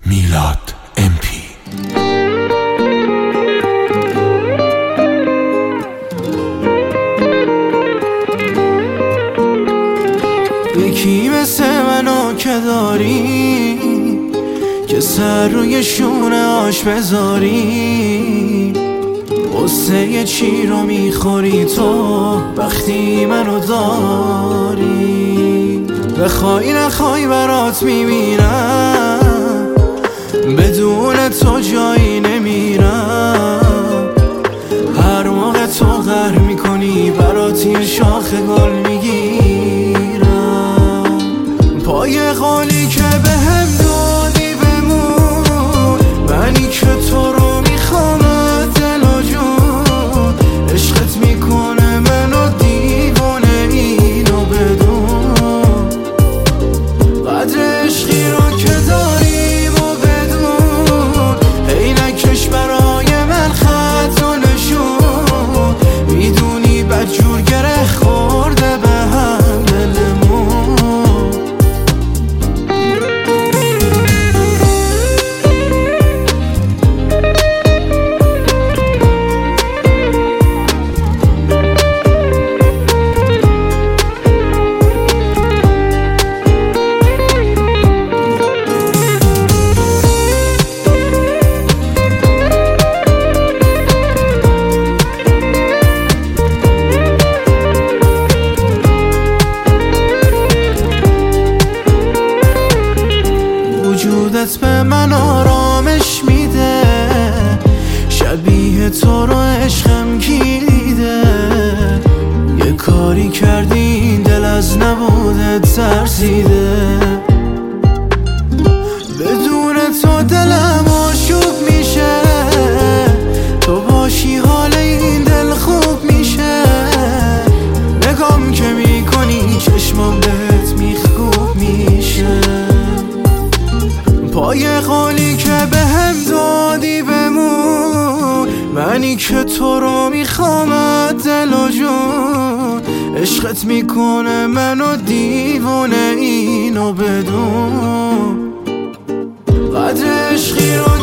میلاد MP. یکی مثل منو که داری که سر روی شونه آش بذاری، قصه چی رو میخوری تو وقتی منو داری؟ بخوای نخوای برات میمیرم، بدون تو جایی نمیرم. هر موقع تو قهر میکنی برات یه شاخ گل میگیرم. پای قولی که بهم دادی بمون، منی که تو رو میخوام دل و جون. عشقت میکنه منو دیوونه، اینو بدون. قدر عشقی رو که داریم و بدون، عینکش برای من خط و نشون. میدونی بدجور گره خورده به هم دلمون. وجودت به من آرامش میده، شبیه تو رو عشقم گیریده. یه کاری کردی این دل از نبودت ترسیده. بدون تو دلم آشوب میشه، تو باشی حال این دل خوب میشه. نگام که میکنی چشمام بهت میخکوب میشه. پای قولی که بهم دادی بمون، منی که تو رو میخوام دل و جون. عشقت میکنه منو دیوونه، اینو بدون. قدر عشقی رو